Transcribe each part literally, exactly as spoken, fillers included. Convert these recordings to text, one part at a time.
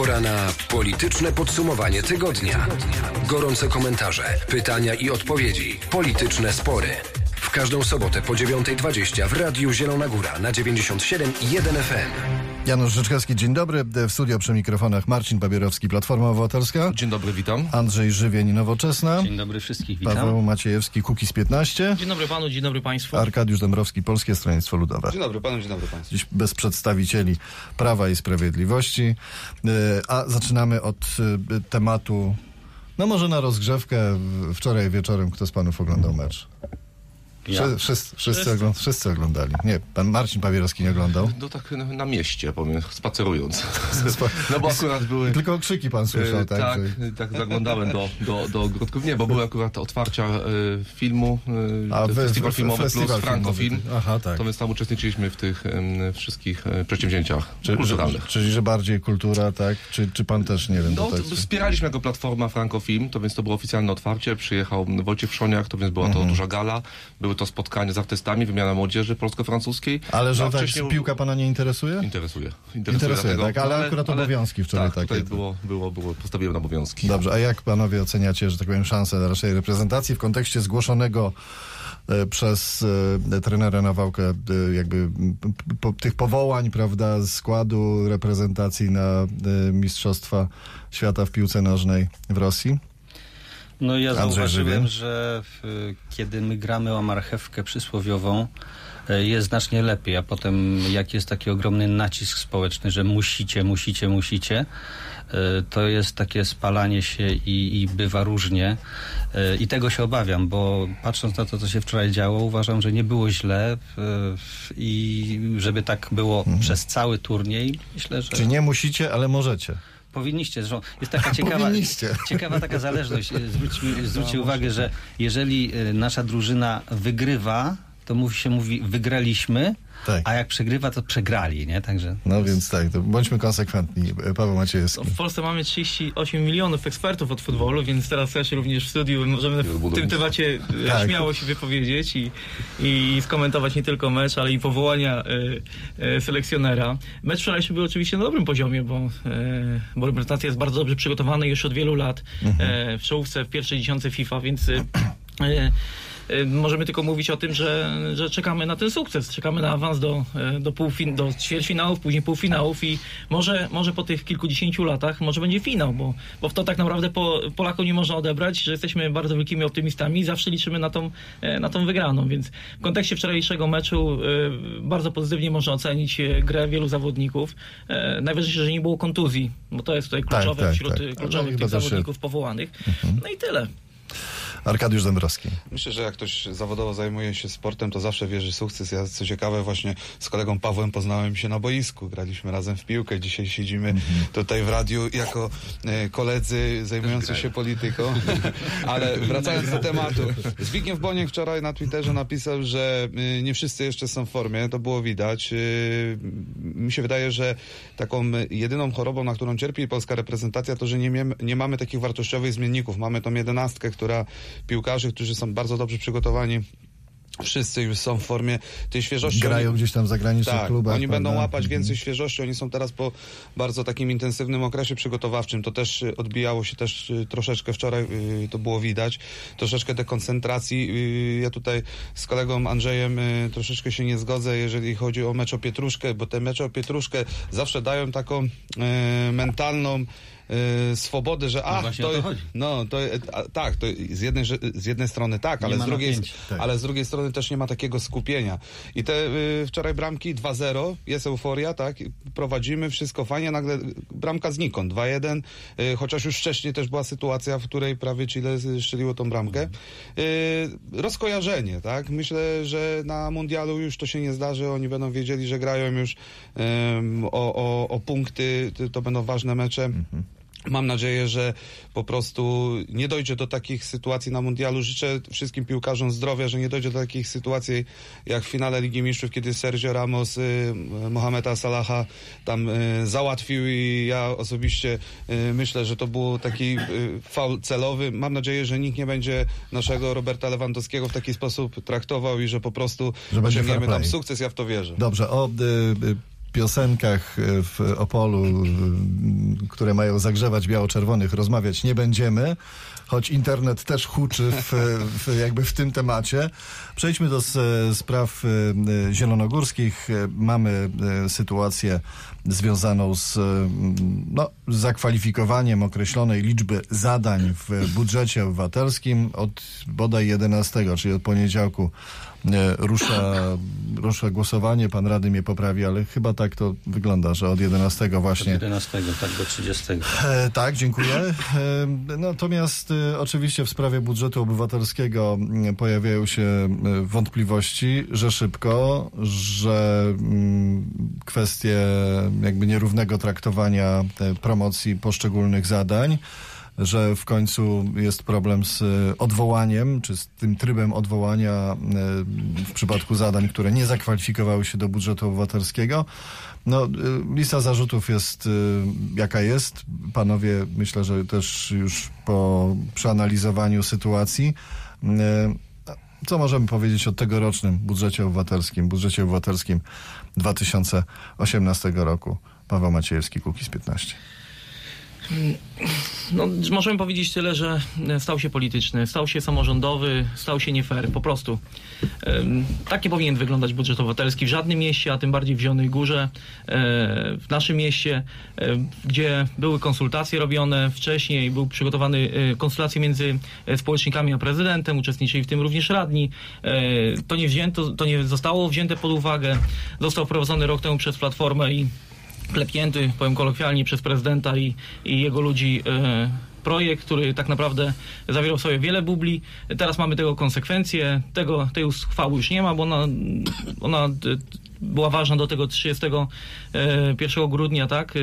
Pora na polityczne podsumowanie tygodnia. Gorące komentarze, pytania i odpowiedzi. Polityczne spory. W każdą sobotę po dziewiąta dwadzieścia w Radiu Zielona Góra na dziewięćdziesiąt siedem i jeden F M. Janusz Życzkowski, dzień dobry. W studio przy mikrofonach Marcin Babierowski, Platforma Obywatelska. Dzień dobry, witam. Andrzej Żywień, Nowoczesna. Dzień dobry wszystkich, witam. Paweł Maciejewski, Kukiz piętnaście. Dzień dobry panu, dzień dobry państwu. Arkadiusz Dąbrowski, Polskie Stronnictwo Ludowe. Dzień dobry panu, dzień dobry państwu. Dziś bez przedstawicieli Prawa i Sprawiedliwości. A zaczynamy od tematu, no może na rozgrzewkę. Wczoraj wieczorem kto z panów oglądał mecz? Ja. Wszyscy, wszyscy, wszyscy, ogląd, wszyscy oglądali. Nie, pan Marcin Babierowski nie oglądał. No tak na, na mieście, powiem, spacerując. No bo akurat były... Tylko krzyki pan słyszał, tak? Tak, że... tak zaglądałem do, do, do ogródków. Nie, bo były akurat otwarcia y, filmu, y, A, wy, Festiwal f, Filmowy festiwal plus Frankofilm. Filmowy. Aha, tak. To więc tam uczestniczyliśmy w tych y, wszystkich y, przedsięwzięciach Czy, kulturalnych. Czyli, że bardziej kultura, tak? Czy, czy pan też, nie wiem... No, tutaj... wspieraliśmy jako Platforma Frankofilm, to więc to było oficjalne otwarcie. Przyjechał Wojciech Wszoniak, to więc była to Mhm. duża gala. Były to spotkania z artystami, wymiana młodzieży polsko-francuskiej. Ale że no, tak wcześniej... piłka pana nie interesuje? Interesuje. Interesuje, Interesuje, dlatego, tak, ale akurat obowiązki wczoraj tak, takie. tutaj było, było, było, postawiłem na obowiązki. Dobrze, a jak panowie oceniacie, że tak powiem, szansę na naszej reprezentacji w kontekście zgłoszonego e, przez e, trenera Nawałkę e, jakby p, p, tych powołań, prawda, składu reprezentacji na e, Mistrzostwa Świata w piłce nożnej w Rosji? No ja Andrzej zauważyłem, Żywień? że w, kiedy my gramy o marchewkę przysłowiową, e, jest znacznie lepiej, a potem jak jest taki ogromny nacisk społeczny, że musicie, musicie, musicie, e, to jest takie spalanie się i, i bywa różnie. E, I tego się obawiam, bo patrząc na to, co się wczoraj działo, uważam, że nie było źle e, i żeby tak było mhm. przez cały turniej, myślę, że... Czy nie musicie, ale możecie? Powinniście, zresztą jest taka ciekawa, ciekawa taka zależność. Zwróćmy, zwróćcie no, uwagę, że jeżeli nasza drużyna wygrywa, to mówi się mówi wygraliśmy, tak. A jak przegrywa, to przegrali, nie? Także... No więc tak, to bądźmy konsekwentni. Paweł Maciejewski. W Polsce mamy trzydzieści osiem milionów ekspertów od futbolu, więc teraz też również w studiu możemy w tym temacie tak. śmiało się wypowiedzieć i, i skomentować nie tylko mecz, ale i powołania y, y, selekcjonera. Mecz wczorajszy był oczywiście na dobrym poziomie, bo, y, bo reprezentacja jest bardzo dobrze przygotowana już od wielu lat mhm. y, w czołówce, w pierwszej dziesiątce FIFA, więc... Y, y, Możemy tylko mówić o tym, że, że czekamy na ten sukces. Czekamy na awans do, do, półfin- do ćwierćfinałów, później półfinałów i może, może po tych kilkudziesięciu latach może będzie finał, bo, bo w to tak naprawdę po, Polakom nie można odebrać, że jesteśmy bardzo wielkimi optymistami i zawsze liczymy na tą, na tą wygraną. Więc w kontekście wczorajszego meczu bardzo pozytywnie można ocenić grę wielu zawodników. Najważniejsze, że nie było kontuzji, bo to jest tutaj kluczowe tak, tak, wśród tak. kluczowych tych zawodników się... powołanych. Mhm. No i tyle. Arkadiusz Dąbrowski. Myślę, że jak ktoś zawodowo zajmuje się sportem, to zawsze wierzy sukces. Ja, co ciekawe, właśnie z kolegą Pawłem poznałem się na boisku. Graliśmy razem w piłkę. Dzisiaj siedzimy mm-hmm. tutaj w radiu jako e, koledzy zajmujący się polityką. Ale wracając do tematu. Zbigniew Boniek wczoraj na Twitterze napisał, że y, nie wszyscy jeszcze są w formie. To było widać. Y, mi się wydaje, że taką jedyną chorobą, na którą cierpi polska reprezentacja, to, że nie, miem, nie mamy takich wartościowych zmienników. Mamy tą jedenastkę, która piłkarzy, którzy są bardzo dobrze przygotowani, wszyscy już są w formie tej świeżości. Grają oni, gdzieś tam w zagranicznych tak, klubach. Oni prawda? będą łapać mhm. więcej świeżości. Oni są teraz po bardzo takim intensywnym okresie przygotowawczym. To też odbijało się też troszeczkę wczoraj, yy, to było widać. Troszeczkę dekoncentracji. Yy, ja tutaj z kolegą Andrzejem yy, troszeczkę się nie zgodzę, jeżeli chodzi o mecz o Pietruszkę, bo te mecze o Pietruszkę zawsze dają taką yy, mentalną Yy, swobody, że ach, no to, to chodzi. no to a, tak, to z jednej, z jednej strony tak, ale z drugiej, tak. ale z drugiej strony też nie ma takiego skupienia. I te y, wczoraj bramki dwa zero, jest euforia, tak, prowadzimy, wszystko fajnie, nagle bramka znikąd, dwa jeden, y, chociaż już wcześniej też była sytuacja, w której prawie Chile strzeliło tą bramkę. Y, rozkojarzenie, tak, myślę, że na mundialu już to się nie zdarzy, oni będą wiedzieli, że grają już y, o, o, o punkty, to będą ważne mecze. Mhm. Mam nadzieję, że po prostu nie dojdzie do takich sytuacji na mundialu. Życzę wszystkim piłkarzom zdrowia, że nie dojdzie do takich sytuacji jak w finale Ligi Mistrzów, kiedy Sergio Ramos y, Mohameda Salaha tam y, załatwił i ja osobiście y, myślę, że to był taki y, faul celowy. Mam nadzieję, że nikt nie będzie naszego Roberta Lewandowskiego w taki sposób traktował i że po prostu osiągniemy tam sukces. Ja w to wierzę. Dobrze, o... Y, y... piosenkach w Opolu, które mają zagrzewać biało-czerwonych, rozmawiać nie będziemy, choć internet też huczy w, w, jakby w tym temacie. Przejdźmy do spraw zielonogórskich. Mamy sytuację związaną z no, zakwalifikowaniem określonej liczby zadań w budżecie obywatelskim od bodaj jedenastego, czyli od poniedziałku rusza, rusza głosowanie. Pan radny mnie poprawi, ale chyba tak to wygląda, że od jedenastego właśnie. Od jedenastego, tak, do trzydziestego. E, tak, dziękuję. E, natomiast e, oczywiście w sprawie budżetu obywatelskiego pojawiają się wątpliwości, że szybko, że m, kwestie jakby nierównego traktowania promocji poszczególnych zadań, że w końcu jest problem z odwołaniem, czy z tym trybem odwołania w przypadku zadań, które nie zakwalifikowały się do budżetu obywatelskiego. No, lista zarzutów jest jaka jest. Panowie, myślę, że też już po przeanalizowaniu sytuacji, co możemy powiedzieć o tegorocznym budżecie obywatelskim, budżecie obywatelskim dwa tysiące osiemnastego roku. Paweł Maciejewski, Kukiz piętnaście. No, możemy powiedzieć tyle, że stał się polityczny, stał się samorządowy, stał się nie fair, po prostu. Tak nie powinien wyglądać budżet obywatelski w żadnym mieście, a tym bardziej w Zielonej Górze, w naszym mieście, gdzie były konsultacje robione wcześniej, był przygotowany konsultacje między społecznikami a prezydentem, uczestniczyli w tym również radni. To nie wzięto, to nie zostało wzięte pod uwagę. Został wprowadzony rok temu przez Platformę i klepnięty, powiem kolokwialnie, przez prezydenta i, i jego ludzi e, projekt, który tak naprawdę zawierał w sobie wiele bubli. Teraz mamy tego konsekwencje. Tego, tej uchwały już nie ma, bo ona, ona była ważna do tego trzydziestego pierwszego grudnia, tak?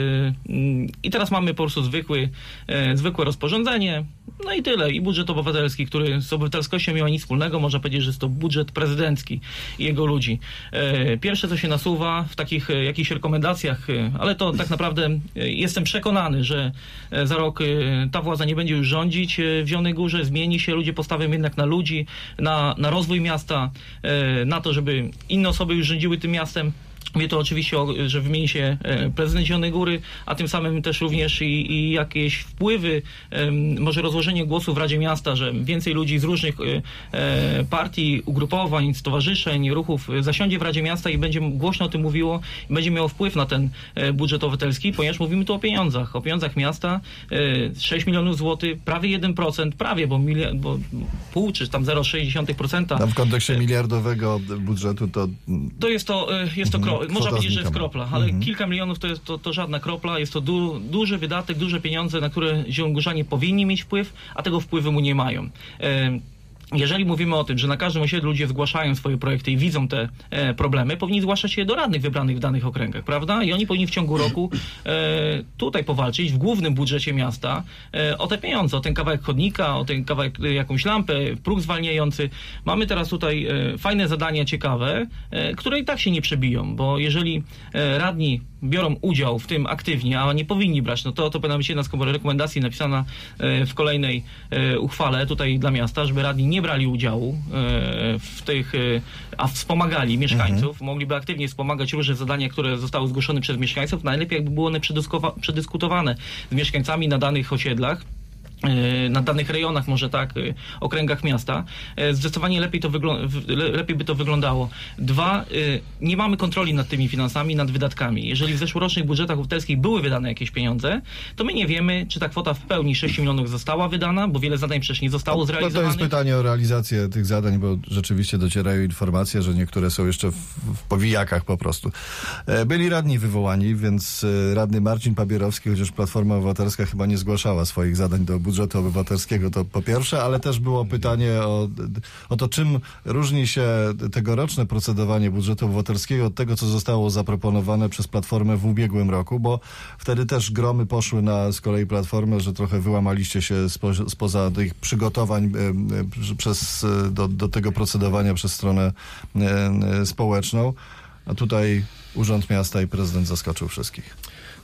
I teraz mamy po prostu zwykły, zwykłe rozporządzenie. No i tyle. I budżet obywatelski, który z obywatelskością nie ma nic wspólnego. Można powiedzieć, że jest to budżet prezydencki i jego ludzi. Pierwsze, co się nasuwa w takich jakichś rekomendacjach, ale to tak naprawdę jestem przekonany, że za rok ta władza nie będzie już rządzić w Zielonej Górze, zmieni się, ludzie postawią jednak na ludzi, na, na rozwój miasta, na to, żeby inne osoby już rządziły tym miastem. Mówię to oczywiście, że wymieni się prezydent Zielonej Góry, a tym samym też również i, i jakieś wpływy, może rozłożenie głosów w Radzie Miasta, że więcej ludzi z różnych partii, ugrupowań, stowarzyszeń, ruchów zasiądzie w Radzie Miasta i będzie głośno o tym mówiło i będzie miało wpływ na ten budżet obywatelski, ponieważ mówimy tu o pieniądzach, o pieniądzach miasta, sześć milionów złotych, prawie jeden procent, prawie, bo, miliard, bo pół, czy tam zero przecinek sześć procent. Tam w kontekście miliardowego budżetu to... To jest to, jest to kro... Można powiedzieć, że jest kropla, ale mhm. kilka milionów to jest to, to żadna kropla, jest to du, duży wydatek, duże pieniądze, na które zielonogórzanie powinni mieć wpływ, a tego wpływu mu nie mają. E, Jeżeli mówimy o tym, że na każdym osiedlu ludzie zgłaszają swoje projekty i widzą te e, problemy, powinni zgłaszać je do radnych wybranych w danych okręgach, prawda? I oni powinni w ciągu roku e, tutaj powalczyć w głównym budżecie miasta e, o te pieniądze, o ten kawałek chodnika, o ten kawałek, e, jakąś lampę, próg zwalniający. Mamy teraz tutaj e, fajne zadania ciekawe, e, które i tak się nie przebiją, bo jeżeli e, radni biorą udział w tym aktywnie, a nie powinni brać, no to to powinna być jedna z rekomendacji napisana e, w kolejnej e, uchwale tutaj dla miasta, żeby radni nie brali udziału e, w tych, e, a wspomagali mieszkańców, mhm. mogliby aktywnie wspomagać różne zadania, które zostały zgłoszone przez mieszkańców, najlepiej jakby było one przedyskutowane z mieszkańcami na danych osiedlach, na danych rejonach, może tak, okręgach miasta. Zdecydowanie lepiej, to lepiej by to wyglądało. Dwa, nie mamy kontroli nad tymi finansami, nad wydatkami. Jeżeli w zeszłorocznych budżetach obywatelskich były wydane jakieś pieniądze, to my nie wiemy, czy ta kwota w pełni sześć milionów została wydana, bo wiele zadań przecież nie zostało zrealizowanych. No to jest pytanie o realizację tych zadań, bo rzeczywiście docierają informacje, że niektóre są jeszcze w, w powijakach po prostu. Byli radni wywołani, więc radny Marcin Pabierowski, chociaż Platforma Obywatelska chyba nie zgłaszała swoich zadań do budżetu obywatelskiego, to po pierwsze, ale też było pytanie o, o to, czym różni się tegoroczne procedowanie budżetu obywatelskiego od tego, co zostało zaproponowane przez Platformę w ubiegłym roku, bo wtedy też gromy poszły na z kolei Platformę, że trochę wyłamaliście się spo, spoza tych przygotowań e, przez, do, do tego procedowania przez stronę e, społeczną, a tutaj Urząd Miasta i prezydent zaskoczył wszystkich.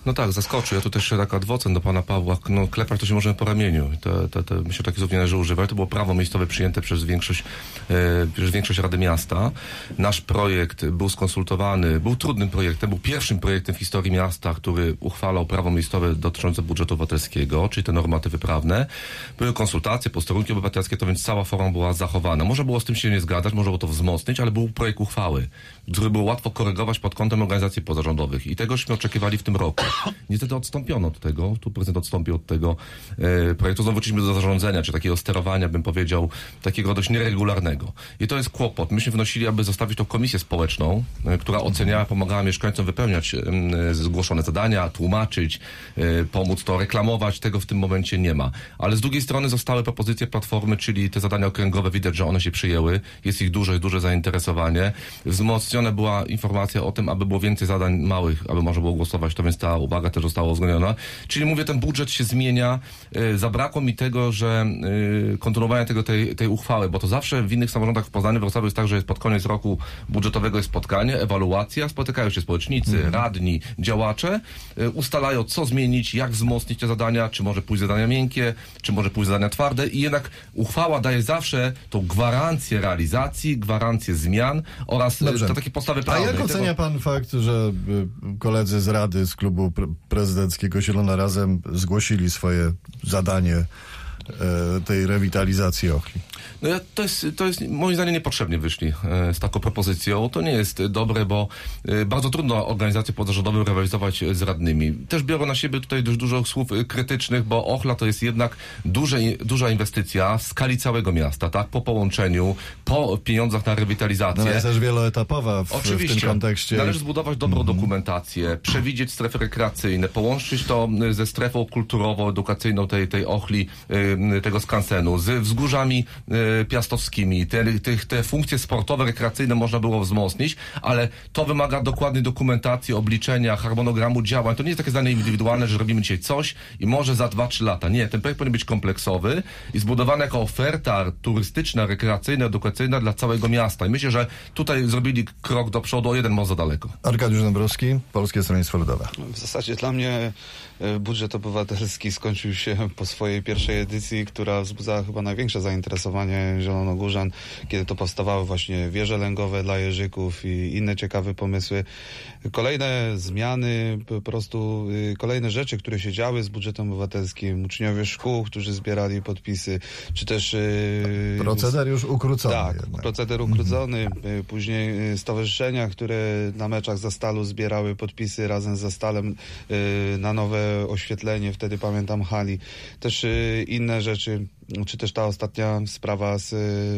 No tak, zaskoczył. Ja tu też tak adwocem do pana Pawła. No, klepać to się może po ramieniu. To, to, to, myślę, że takich słów nie należy używać. To było prawo miejscowe przyjęte przez większość, e, przez większość Rady Miasta. Nasz projekt był skonsultowany, był trudnym projektem, był pierwszym projektem w historii miasta, który uchwalał prawo miejscowe dotyczące budżetu obywatelskiego, czyli te normatywy prawne. Były konsultacje, posterunki obywatelskie, to więc cała forma była zachowana. Może było z tym się nie zgadzać, może było to wzmocnić, ale był projekt uchwały, który było łatwo korygować pod kątem organizacji pozarządowych. I tegośmy oczekiwali w tym roku. Niestety odstąpiono od tego, tu prezydent odstąpił od tego e, projektu. Znowu wróciliśmy do zarządzania, czy takiego sterowania, bym powiedział, takiego dość nieregularnego. I to jest kłopot. Myśmy wnosili, aby zostawić tą komisję społeczną, e, która oceniała, pomagała mieszkańcom wypełniać e, zgłoszone zadania, tłumaczyć, e, pomóc to reklamować. Tego w tym momencie nie ma. Ale z drugiej strony zostały propozycje Platformy, czyli te zadania okręgowe, widać, że one się przyjęły. Jest ich duże, duże zainteresowanie. Wzmocniona była informacja o tym, aby było więcej zadań małych, aby można było głosować, to więc ta uwaga też została uwzględniona. Czyli mówię, ten budżet się zmienia. Yy, zabrakło mi tego, że yy, kontynuowania tego, tej, tej uchwały, bo to zawsze w innych samorządach w Poznaniu, w Wrocławiu jest tak, że jest pod koniec roku budżetowego jest spotkanie, ewaluacja, spotykają się społecznicy, mm. radni, działacze, yy, ustalają, co zmienić, jak wzmocnić te zadania, czy może pójść zadania miękkie, czy może pójść zadania twarde i jednak uchwała daje zawsze tą gwarancję realizacji, gwarancję zmian oraz yy, to takie podstawy prawne. A jak ocenia pan fakt, że y, koledzy z Rady, z klubu pre- prezydenckiego Zielona Razem zgłosili swoje zadanie y, tej rewitalizacji Ochli? No ja, to jest, to jest moim zdaniem niepotrzebnie wyszli e, z taką propozycją. To nie jest dobre, bo e, bardzo trudno organizacje pozarządowe rywalizować z radnymi. Też biorę na siebie tutaj dość dużo słów krytycznych, bo Ochla to jest jednak duże, duża inwestycja w skali całego miasta, tak? Po połączeniu, po pieniądzach na rewitalizację. No jest też wieloetapowa w, Oczywiście, w tym kontekście. Należy zbudować dobrą mm. dokumentację, przewidzieć strefy rekreacyjne, połączyć to ze strefą kulturową, edukacyjną tej, tej Ochli, y, tego skansenu, z wzgórzami y, piastowskimi. Te, te, te funkcje sportowe, rekreacyjne można było wzmocnić, ale to wymaga dokładnej dokumentacji, obliczenia, harmonogramu działań. To nie jest takie zdanie indywidualne, że robimy dzisiaj coś i może za dwa trzy lata. Nie, ten projekt powinien być kompleksowy i zbudowany jako oferta turystyczna, rekreacyjna, edukacyjna dla całego miasta. I myślę, że tutaj zrobili krok do przodu, o jeden most za daleko. Arkadiusz Dąbrowski, Polskie Stronnictwo Ludowe. W zasadzie dla mnie budżet obywatelski skończył się po swojej pierwszej edycji, która wzbudzała chyba największe zainteresowanie zielonogórzan, kiedy to powstawały właśnie wieże lęgowe dla jeżyków i inne ciekawe pomysły. Kolejne zmiany, po prostu kolejne rzeczy, które się działy z budżetem obywatelskim, uczniowie szkół, którzy zbierali podpisy, czy też... Proceder już ukrócony. Tak, jednak. proceder ukrócony. Mhm. Później stowarzyszenia, które na meczach Zastalu zbierały podpisy razem z Zastalem na nowe oświetlenie, wtedy pamiętam hali. Też inne rzeczy, czy też ta ostatnia sprawa z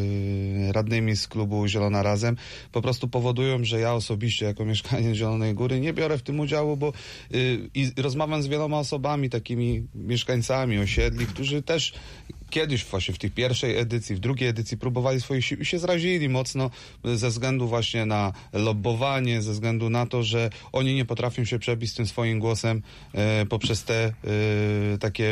radnymi z klubu Zielona Razem, po prostu powodują, że ja osobiście jako mieszkaniec Zielonej Góry nie biorę w tym udziału, bo y, i rozmawiam z wieloma osobami, takimi mieszkańcami osiedli, którzy też kiedyś właśnie w tej pierwszej edycji, w drugiej edycji próbowali swoich sił i się zrazili mocno ze względu właśnie na lobbowanie, ze względu na to, że oni nie potrafią się przebić z tym swoim głosem e, poprzez te e, takie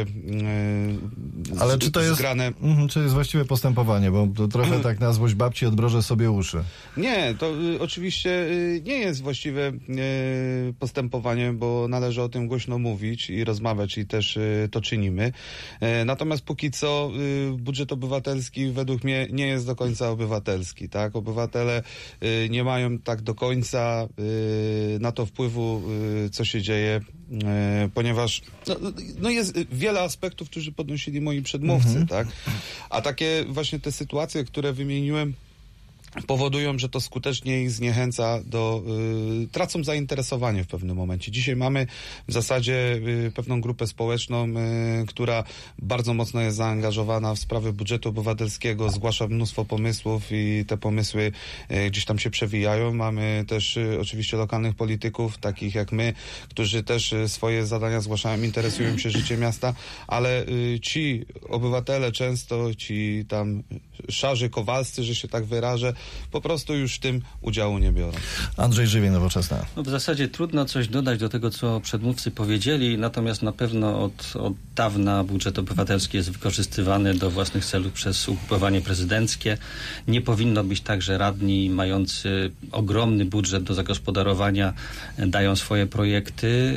e, Ale czy to jest, zgrane... mm, czy jest właściwe postępowanie, bo to trochę tak na złość babci odmrożę sobie uszy. Nie, to y, oczywiście y, nie jest właściwe y, postępowanie, bo należy o tym głośno mówić i rozmawiać i też y, to czynimy. Y, natomiast póki co y, budżet obywatelski według mnie nie jest do końca obywatelski, tak? Obywatele y, nie mają tak do końca y, na to wpływu, y, co się dzieje, y, ponieważ no, no jest wiele aspektów, którzy podnosili moi przedmówcy, mhm. tak? A takie właśnie te sytuacje, które wymieniłem, powodują, że to skutecznie ich zniechęca do... Y, tracą zainteresowanie w pewnym momencie. Dzisiaj mamy w zasadzie y, pewną grupę społeczną, y, która bardzo mocno jest zaangażowana w sprawy budżetu obywatelskiego, zgłasza mnóstwo pomysłów i te pomysły y, gdzieś tam się przewijają. Mamy też y, oczywiście lokalnych polityków, takich jak my, którzy też y, swoje zadania zgłaszają, interesują się życiem miasta, ale y, ci obywatele często, ci tam szarzy kowalscy, że się tak wyrażę, po prostu już w tym udziału nie biorą. Andrzej Żywień, Nowoczesna. No w zasadzie trudno coś dodać do tego, co przedmówcy powiedzieli, natomiast na pewno od, od dawna budżet obywatelski jest wykorzystywany do własnych celów przez ugrupowanie prezydenckie. Nie powinno być tak, że radni mający ogromny budżet do zagospodarowania dają swoje projekty.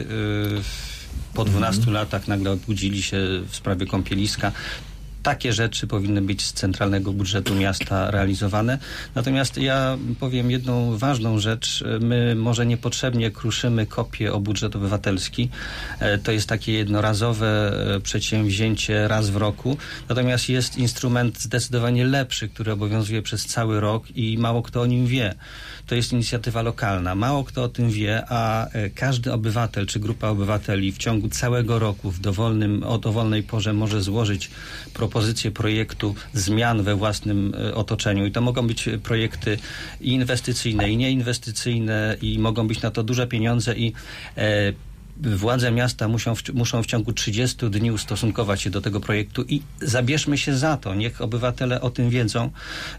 Po dwunastu mm. latach nagle obudzili się w sprawie kąpieliska. Takie rzeczy powinny być z centralnego budżetu miasta realizowane. Natomiast ja powiem jedną ważną rzecz. My może niepotrzebnie kruszymy kopię o budżet obywatelski. To jest takie jednorazowe przedsięwzięcie raz w roku. Natomiast jest instrument zdecydowanie lepszy, który obowiązuje przez cały rok i mało kto o nim wie. To jest inicjatywa lokalna. Mało kto o tym wie, a każdy obywatel czy grupa obywateli w ciągu całego roku w dowolnym, o dowolnej porze może złożyć propozycję projektu zmian we własnym otoczeniu. I to mogą być projekty i inwestycyjne, i nieinwestycyjne, i mogą być na to duże pieniądze i e, władze miasta muszą w, muszą w ciągu trzydziestu dni ustosunkować się do tego projektu i zabierzmy się za to. Niech obywatele o tym wiedzą.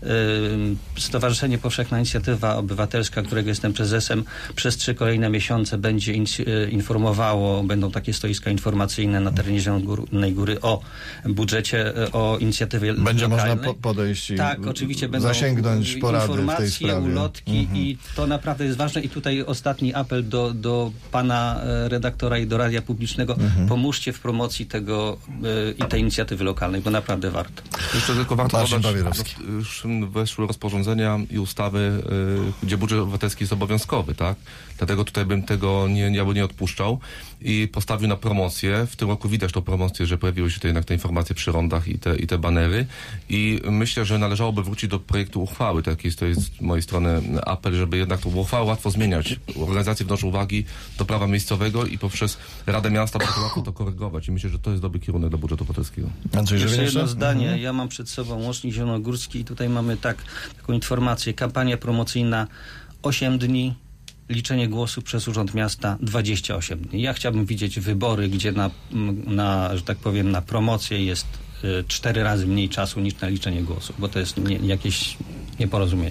Stowarzyszenie Powszechna Inicjatywa Obywatelska, którego jestem prezesem, przez trzy kolejne miesiące będzie informowało, będą takie stoiska informacyjne na terenie Zielonej Góry o budżecie, o inicjatywie będzie lokalnej. Można po podejść i tak, oczywiście będą zasięgnąć porady informacje, w tej sprawie. ulotki mhm. i to naprawdę jest ważne. I tutaj ostatni apel do, do pana redaktora i do Radia Publicznego. Mhm. Pomóżcie w promocji tego y, i tej inicjatywy lokalnej, bo naprawdę warto. Jeszcze tylko warto Marcin dodać, już weszły rozporządzenia i ustawy, y, gdzie budżet obywatelski jest obowiązkowy, tak? Dlatego tutaj bym tego nie, ja bym nie odpuszczał i postawił na promocję. W tym roku widać tą promocję, że pojawiły się tutaj jednak te informacje przy rondach i te, i te banery i myślę, że należałoby wrócić do projektu uchwały. Tak jest, to jest z mojej strony apel, żeby jednak tą uchwałę łatwo zmieniać. Organizacje wnoszą uwagi do prawa miejscowego i poprzez Radę Miasta bardzo łatwo to korygować i myślę, że to jest dobry kierunek dla budżetu obywatelskiego. Andrzej, jeszcze jedno jeszcze? zdanie. Mhm. Ja mam przed sobą Łącznik Zielonogórski i tutaj mamy tak, taką informację. Kampania promocyjna osiem dni, liczenie głosów przez Urząd Miasta dwadzieścia osiem dni. Ja chciałbym widzieć wybory, gdzie na, na że tak powiem, na promocję jest y, cztery razy mniej czasu niż na liczenie głosów, bo to jest nie, jakieś nieporozumienie.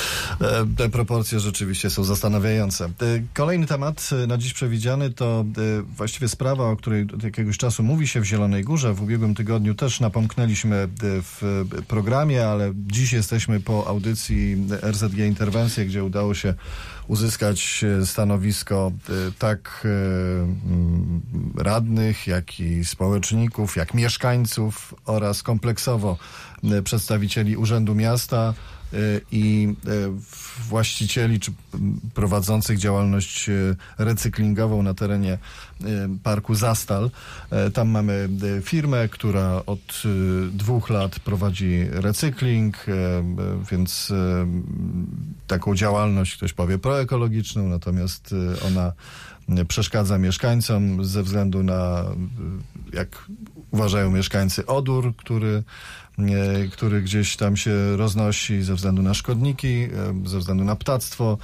Te proporcje rzeczywiście są zastanawiające. Kolejny temat na dziś przewidziany to właściwie sprawa, o której od jakiegoś czasu mówi się w Zielonej Górze. W ubiegłym tygodniu też napomknęliśmy w programie, ale dziś jesteśmy po audycji R Z G Interwencje, gdzie udało się uzyskać stanowisko tak radnych, jak i społeczników, jak mieszkańców oraz kompleksowo przedstawicieli Urzędu Miasta i właścicieli czy prowadzących działalność recyklingową na terenie Parku Zastal. Tam mamy firmę, która od dwóch lat prowadzi recykling, więc taką działalność, ktoś powie, proekologiczną, natomiast ona przeszkadza mieszkańcom ze względu na, jak uważają mieszkańcy, odór, który który gdzieś tam się roznosi ze względu na szkodniki, ze względu na ptactwo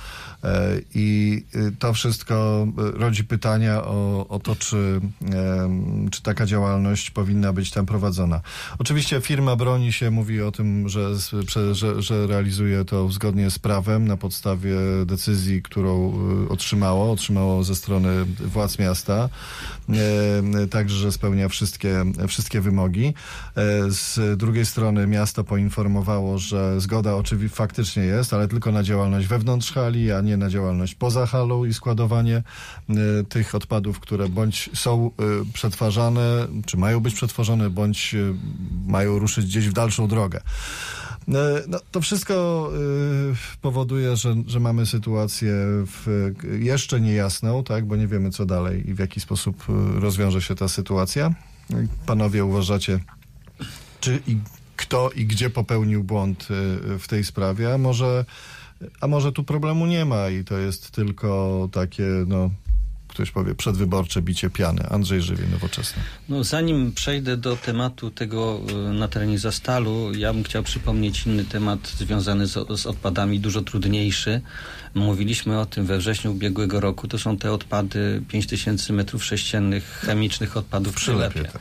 i to wszystko rodzi pytania o, o to, czy, czy taka działalność powinna być tam prowadzona. Oczywiście firma broni się, mówi o tym, że, że, że realizuje to zgodnie z prawem na podstawie decyzji, którą otrzymało, otrzymało ze strony władz miasta, także, że spełnia wszystkie, wszystkie wymogi. Z drugiej strony miasto poinformowało, że zgoda oczywiście faktycznie jest, ale tylko na działalność wewnątrz hali, a nie na działalność poza halą i składowanie y, tych odpadów, które bądź są y, przetwarzane, czy mają być przetworzone, bądź y, mają ruszyć gdzieś w dalszą drogę. No, to wszystko y, powoduje, że, że mamy sytuację w, jeszcze niejasną, tak, bo nie wiemy, co dalej i w jaki sposób y, rozwiąże się ta sytuacja. Panowie, uważacie, czy i kto i gdzie popełnił błąd y, w tej sprawie, a może, a może tu problemu nie ma i to jest tylko takie, no, ktoś powie, przedwyborcze bicie piany. Andrzej Żywień, Nowoczesna. No, zanim przejdę do tematu tego na terenie Zastalu, ja bym chciał przypomnieć inny temat związany z, z odpadami, dużo trudniejszy. Mówiliśmy o tym we wrześniu ubiegłego roku. To są te odpady, pięć tysięcy metrów sześciennych chemicznych odpadów w Przylepie. Tak.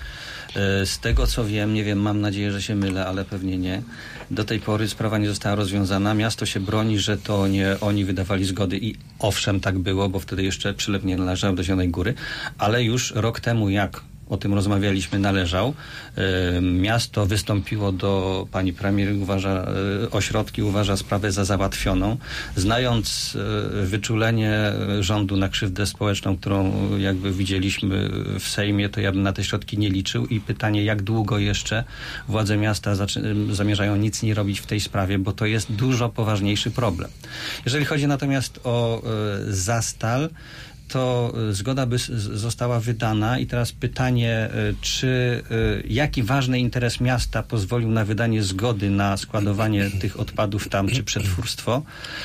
Z tego co wiem, nie wiem, mam nadzieję, że się mylę, ale pewnie nie. Do tej pory sprawa nie została rozwiązana. Miasto się broni, że to nie oni wydawali zgody i owszem tak było, bo wtedy jeszcze Przylep nie należał do Zielonej Góry, ale już rok temu jak o tym rozmawialiśmy, należał. Miasto wystąpiło do pani premier, uważa, ośrodki uważa sprawę za załatwioną. Znając wyczulenie rządu na krzywdę społeczną, którą jakby widzieliśmy w Sejmie, to ja bym na te środki nie liczył i pytanie, jak długo jeszcze władze miasta zamierzają nic nie robić w tej sprawie, bo to jest dużo poważniejszy problem. Jeżeli chodzi natomiast o Zastal, to zgoda by została wydana i teraz pytanie, czy jaki ważny interes miasta pozwolił na wydanie zgody na składowanie tych odpadów tam, czy przetwórstwo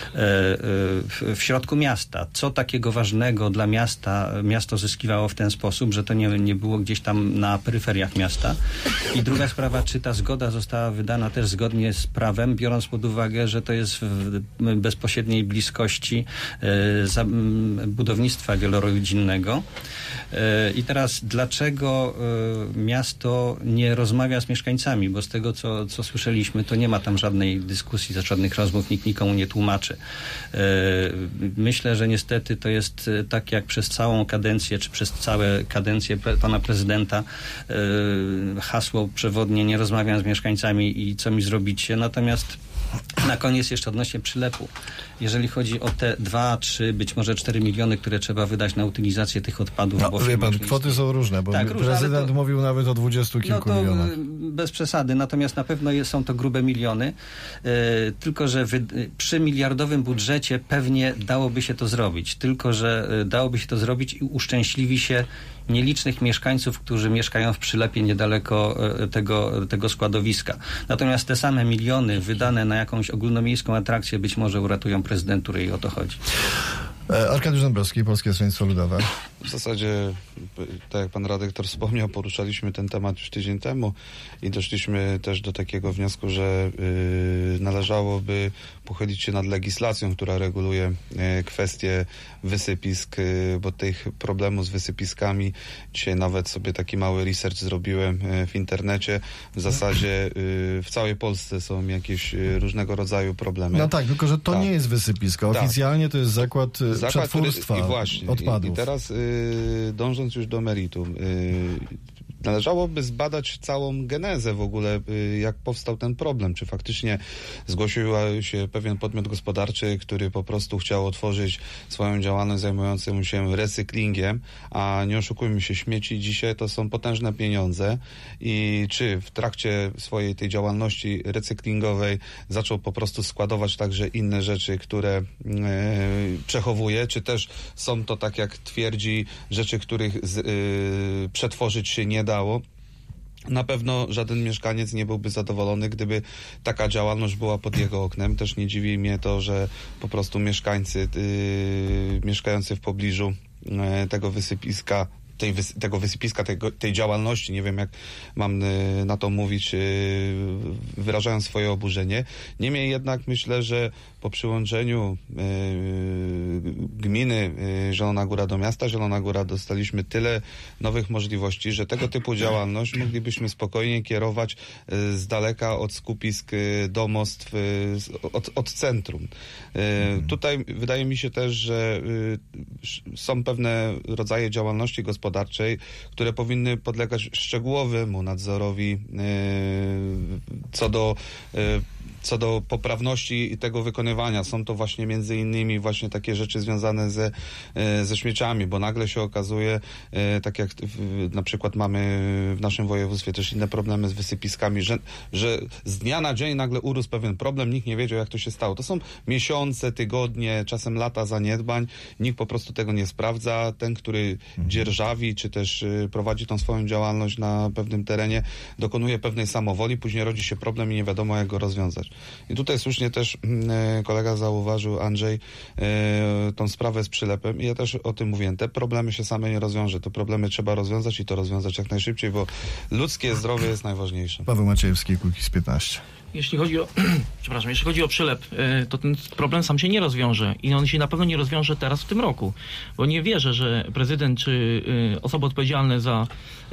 w środku miasta? Co takiego ważnego dla miasta miasto zyskiwało w ten sposób, że to nie, nie było gdzieś tam na peryferiach miasta? I druga sprawa, czy ta zgoda została wydana też zgodnie z prawem, biorąc pod uwagę, że to jest w bezpośredniej bliskości budownictwa wielorodzinnego. I teraz dlaczego miasto nie rozmawia z mieszkańcami? Bo z tego, co, co słyszeliśmy, to nie ma tam żadnej dyskusji, żadnych rozmów, nikt nikomu nie tłumaczy. Myślę, że niestety to jest tak jak przez całą kadencję, czy przez całe kadencje pana prezydenta hasło przewodnie, nie rozmawiam z mieszkańcami i co mi zrobicie. Natomiast na koniec jeszcze odnośnie Przylepu. Jeżeli chodzi o te dwa, trzy, być może cztery miliony, które trzeba wydać na utylizację tych odpadów. No, wie pan, kwoty są różne, bo tak, prezydent to, mówił nawet o dwudziestu kilku no to milionach. Bez przesady, natomiast na pewno jest, są to grube miliony, yy, tylko że wy, przy miliardowym budżecie pewnie dałoby się to zrobić, tylko że yy, dałoby się to zrobić i uszczęśliwi się nielicznych mieszkańców, którzy mieszkają w Przylepie niedaleko tego, tego składowiska. Natomiast te same miliony wydane na jakąś ogólnomiejską atrakcję być może uratują prezydenturę i o to chodzi. Arkadiusz Dąbrowski, Polskie Stronnictwo Ludowe. W zasadzie, tak jak pan redaktor wspomniał, poruszaliśmy ten temat już tydzień temu i doszliśmy też do takiego wniosku, że y, należałoby pochylić się nad legislacją, która reguluje y, kwestie wysypisk, y, bo tych problemów z wysypiskami, dzisiaj nawet sobie taki mały research zrobiłem y, w internecie, w zasadzie y, w całej Polsce są jakieś y, różnego rodzaju problemy. No tak, tylko że to tak. nie jest wysypisko. Oficjalnie tak. to jest zakład, zakład przetwórstwa który, i właśnie, odpadów. I, i teraz y, dążąc już do meritum, y, należałoby zbadać całą genezę w ogóle, jak powstał ten problem. Czy faktycznie zgłosił się pewien podmiot gospodarczy, który po prostu chciał otworzyć swoją działalność zajmującą się recyklingiem, a nie oszukujmy się, śmieci dzisiaj to są potężne pieniądze i czy w trakcie swojej tej działalności recyklingowej zaczął po prostu składować także inne rzeczy, które e, przechowuje, czy też są to, tak jak twierdzi, rzeczy, których z, e, przetworzyć się nie da. Na pewno żaden mieszkaniec nie byłby zadowolony, gdyby taka działalność była pod jego oknem. Też nie dziwi mnie to, że po prostu mieszkańcy yy, mieszkający w pobliżu yy, tego wysypiska Tej, tego wysypiska, tego, tej działalności, nie wiem jak mam y, na to mówić, y, wyrażają swoje oburzenie. Niemniej jednak myślę, że po przyłączeniu y, gminy y, Zielona Góra do miasta Zielona Góra dostaliśmy tyle nowych możliwości, że tego typu działalność moglibyśmy spokojnie kierować y, z daleka od skupisk y, domostw, y, od, od centrum. Y, mhm. Tutaj wydaje mi się też, że y, są pewne rodzaje działalności gospodarczej, gospodarczej, które powinny podlegać szczegółowemu nadzorowi yy, co do yy, co do poprawności tego wykonywania. Są to właśnie między innymi właśnie takie rzeczy związane ze, ze śmieciami, bo nagle się okazuje, tak jak na przykład mamy w naszym województwie też inne problemy z wysypiskami, że, że z dnia na dzień nagle urósł pewien problem, nikt nie wiedział, jak to się stało. To są miesiące, tygodnie, czasem lata zaniedbań, nikt po prostu tego nie sprawdza. Ten, który mhm. dzierżawi, czy też prowadzi tą swoją działalność na pewnym terenie, dokonuje pewnej samowoli, później rodzi się problem i nie wiadomo, jak go rozwiązać. I tutaj słusznie też e, kolega zauważył, Andrzej, e, tą sprawę z Przylepem i ja też o tym mówiłem. Te problemy się same nie rozwiąże. Te problemy trzeba rozwiązać i to rozwiązać jak najszybciej, bo ludzkie zdrowie jest najważniejsze. Paweł Maciejewski, Kukiz piętnaście. jeśli chodzi o, przepraszam, jeśli chodzi o przylep, to ten problem sam się nie rozwiąże i on się na pewno nie rozwiąże teraz w tym roku, bo nie wierzę, że prezydent czy osoby odpowiedzialne za,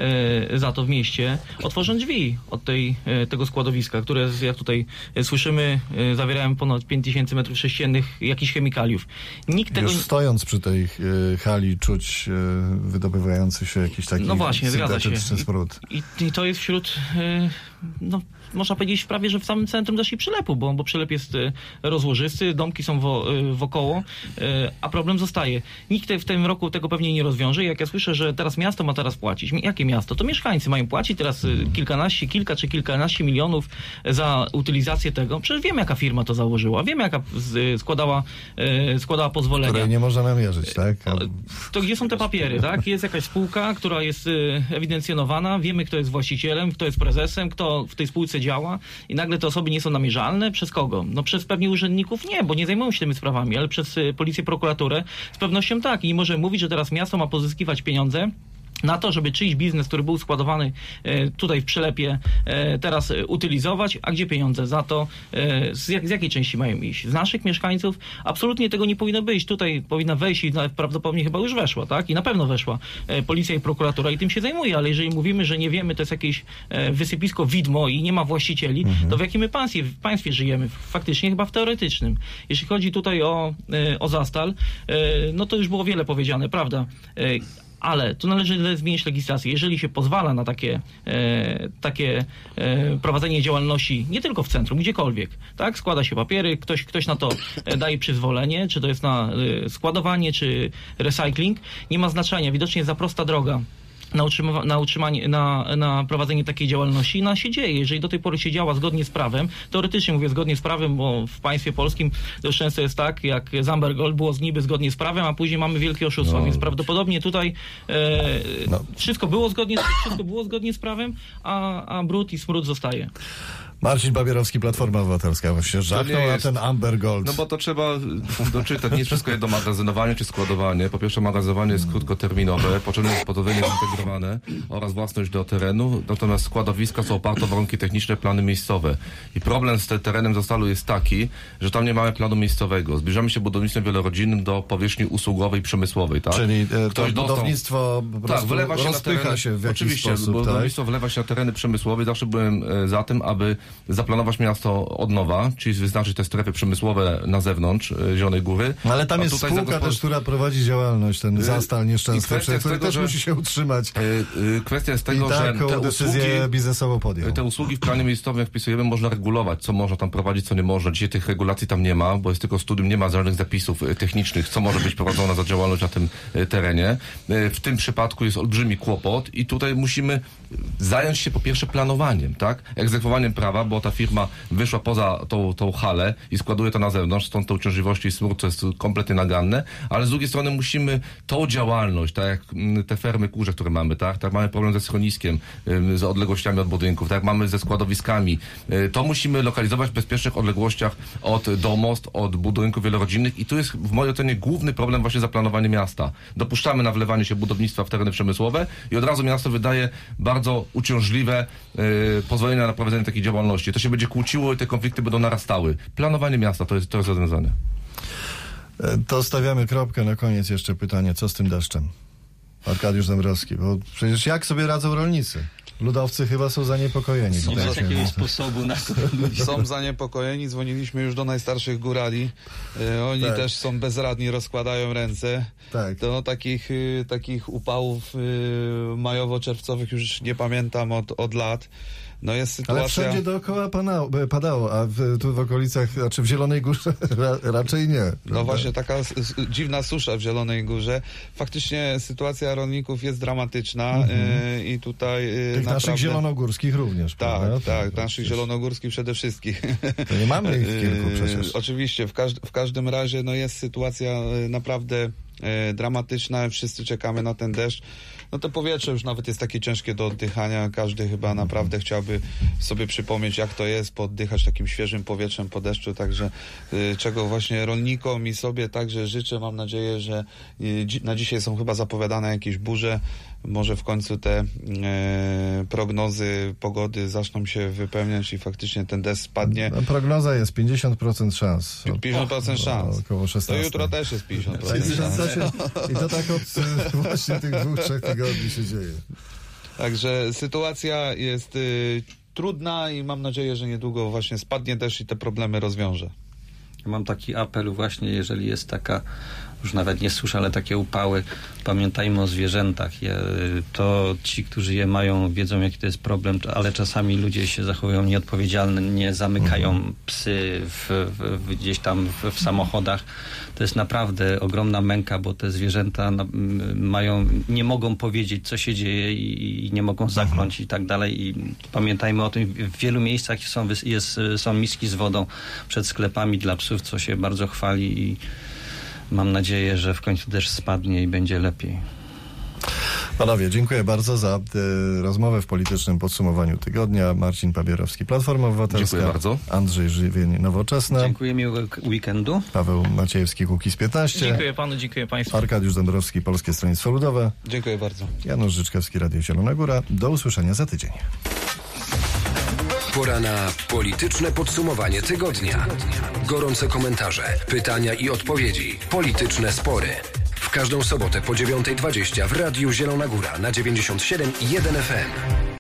za to w mieście otworzą drzwi od tej, tego składowiska, które, jak tutaj słyszymy, zawierają ponad pięć tysięcy metrów sześciennych jakichś chemikaliów. Nikt tego... Już stojąc przy tej hali czuć wydobywający się jakiś taki no właśnie, syntetyczny smród. I, I to jest wśród, no, można powiedzieć prawie, że w samym centrum też i przylepu, bo, bo przylep jest rozłożysty, domki są wo, wokoło, a problem zostaje. Nikt w tym roku tego pewnie nie rozwiąże. Jak ja słyszę, że teraz miasto ma teraz płacić. Jakie miasto? To mieszkańcy mają płacić teraz kilkanaście, kilka czy kilkanaście milionów za utylizację tego. Przecież wiemy, jaka firma to założyła. Wiemy, jaka składała, składała pozwolenia. Której nie można namierzyć, tak? A... To gdzie są te papiery, tak? Jest jakaś spółka, która jest ewidencjonowana. Wiemy, kto jest właścicielem, kto jest prezesem, kto w tej spółce działa i nagle te osoby nie są namierzalne. Przez kogo? No przez pewnie urzędników nie, bo nie zajmują się tymi sprawami, ale przez policję, prokuraturę z pewnością tak. I nie możemy mówić, że teraz miasto ma pozyskiwać pieniądze na to, żeby czyjś biznes, który był składowany tutaj w Przylepie, teraz utylizować, a gdzie pieniądze za to? Z, jak, z jakiej części mają iść? Z naszych mieszkańców? Absolutnie tego nie powinno być. Tutaj powinna wejść i prawdopodobnie chyba już weszła, tak? I na pewno weszła policja i prokuratura i tym się zajmuje, ale jeżeli mówimy, że nie wiemy, to jest jakieś wysypisko widmo i nie ma właścicieli, mhm. to w jakim my państwie, w państwie żyjemy? Faktycznie chyba w teoretycznym. Jeśli chodzi tutaj o, o Zastal, no to już było wiele powiedziane, prawda? Ale tu należy zmienić legislację. Jeżeli się pozwala na takie, e, takie e, prowadzenie działalności nie tylko w centrum, gdziekolwiek, tak? Składa się papiery, ktoś, ktoś na to daje przyzwolenie, czy to jest na e, składowanie, czy recycling, nie ma znaczenia. Widocznie jest za prosta droga na, utrzyma- na utrzymanie, na, na prowadzenie takiej działalności i ona się dzieje. Jeżeli do tej pory się działa zgodnie z prawem, teoretycznie mówię zgodnie z prawem, bo w państwie polskim dość często jest tak, jak z Amber Gold było niby zgodnie z prawem, a później mamy wielkie oszustwa, no. Więc prawdopodobnie tutaj e, no. wszystko, było zgodnie, wszystko było zgodnie z prawem, a, a brud i smród zostaje. Marcin Babierowski, Platforma Obywatelska, właśnie żachnął na ten Amber Gold. No bo to trzeba doczytać. Nie jest wszystko jedno magazynowanie czy składowanie. Po pierwsze, magazynowanie jest krótkoterminowe, potrzebne jest podwojenie zintegrowane oraz własność do terenu. Natomiast składowiska są oparte o warunki techniczne, plany miejscowe. I problem z tym terenem Zastalu jest taki, że tam nie mamy planu miejscowego. Zbliżamy się budownictwem wielorodzinnym do powierzchni usługowej, przemysłowej, tak? Czyli e, to budownictwo po prostu tak, wlewa się rozpycha na tereny, się w jakiś oczywiście, sposób. Oczywiście, budownictwo tak? wlewa się na tereny przemysłowe. Zawsze byłem e, za tym, aby zaplanować miasto od nowa, czyli wyznaczyć te strefy przemysłowe na zewnątrz e, Zielonej Góry. No, ale tam jest spółka zagospod... też, która prowadzi działalność, ten Zastal nieszczęsny, który tego, też że... musi się utrzymać. E, e, kwestia jest tego, I tak, że te decyzję usługi, biznesową podjął. Te usługi w planie miejscowym, jak wpisujemy, można regulować, co można tam prowadzić, co nie można. Dzisiaj tych regulacji tam nie ma, bo jest tylko studium, nie ma żadnych zapisów e, technicznych, co może być prowadzone za działalność na tym e, terenie. E, w tym przypadku jest olbrzymi kłopot i tutaj musimy zająć się po pierwsze planowaniem, tak? Egzekwowaniem prawa, bo ta firma wyszła poza tą, tą halę i składuje to na zewnątrz, stąd te uciążliwości i smród, to jest kompletnie naganne, ale z drugiej strony musimy tą działalność, tak jak te fermy kurze, które mamy, tak? Tak mamy problem ze schroniskiem, z odległościami od budynków, tak jak mamy ze składowiskami, to musimy lokalizować w bezpiecznych odległościach od domostw, od budynków wielorodzinnych i tu jest w mojej ocenie główny problem właśnie zaplanowanie miasta. Dopuszczamy na wlewanie się budownictwa w tereny przemysłowe i od razu miasto wydaje bardzo uciążliwe yy, pozwolenia na prowadzenie takiej działalności. To się będzie kłóciło i te konflikty będą narastały. Planowanie miasta to jest, to jest rozwiązanie. To stawiamy kropkę. Na koniec jeszcze pytanie, co z tym deszczem? Arkadiusz Dąbrowski, bo przecież jak sobie radzą rolnicy? Ludowcy chyba są zaniepokojeni. Nie ma takiego sposobu na to. Są zaniepokojeni, dzwoniliśmy już do najstarszych górali. E, oni tak. też są bezradni, rozkładają ręce. Tak. To takich, y, takich upałów y, majowo-czerwcowych już nie pamiętam od, od lat. No jest sytuacja... Ale wszędzie dookoła padało, padało a w, tu w okolicach, znaczy w Zielonej Górze ra, raczej nie. No prawda? właśnie taka s- s- dziwna susza w Zielonej Górze. Faktycznie sytuacja rolników jest dramatyczna mm-hmm. y, i tutaj y, Tych naprawdę... naszych zielonogórskich również, Tak, prawda? tak, tak naszych zielonogórskich przede wszystkim. To nie mamy ich kilku przecież. Y, oczywiście, w, każd- w każdym razie no jest sytuacja y, naprawdę y, dramatyczna. Wszyscy czekamy na ten deszcz. No to powietrze już nawet jest takie ciężkie do oddychania. Każdy chyba naprawdę chciałby sobie przypomnieć, jak to jest, poddychać takim świeżym powietrzem po deszczu. Także y, czego właśnie rolnikom i sobie także życzę. Mam nadzieję, że y, dzi- na dzisiaj są chyba zapowiadane jakieś burze. może w końcu te e, prognozy pogody zaczną się wypełniać i faktycznie ten deszcz spadnie. No, prognoza jest pięćdziesiąt procent szans. pięćdziesiąt procent szans. Około szesnaście. To jutro też jest pięćdziesiąt procent szans. I to tak od właśnie tych dwóch, trzech tygodni się dzieje. Także sytuacja jest y, trudna i mam nadzieję, że niedługo właśnie spadnie deszcz i te problemy rozwiąże. Ja mam taki apel właśnie, jeżeli jest taka, już nawet nie suszę, ale takie upały, pamiętajmy o zwierzętach. Je, to ci, którzy je mają, wiedzą jaki to jest problem, ale czasami ludzie się zachowują nieodpowiedzialnie, zamykają mhm. psy w, w, w, gdzieś tam w, w samochodach. To jest naprawdę ogromna męka, bo te zwierzęta na, mają, nie mogą powiedzieć, co się dzieje i, i nie mogą zakląć mhm. i tak dalej. I pamiętajmy o tym, w wielu miejscach są, jest, są miski z wodą przed sklepami dla psów, co się bardzo chwali i mam nadzieję, że w końcu deszcz spadnie i będzie lepiej. Panowie, dziękuję bardzo za y, rozmowę w politycznym podsumowaniu tygodnia. Marcin Pabierowski, Platforma Obywatelska. Dziękuję bardzo. Andrzej Żywień, Nowoczesna. Dziękuję, miłego weekendu. Paweł Maciejewski, Kukiz piętnaście. Dziękuję panu, dziękuję państwu. Arkadiusz Dąbrowski, Polskie Stronnictwo Ludowe. Dziękuję bardzo. Janusz Życzkowski, Radio Zielona Góra. Do usłyszenia za tydzień. Pora na polityczne podsumowanie tygodnia. Gorące komentarze, pytania i odpowiedzi. Polityczne spory. W każdą sobotę po dziewiątej dwadzieścia w Radiu Zielona Góra na dziewięćdziesiąt siedem i jeden F M.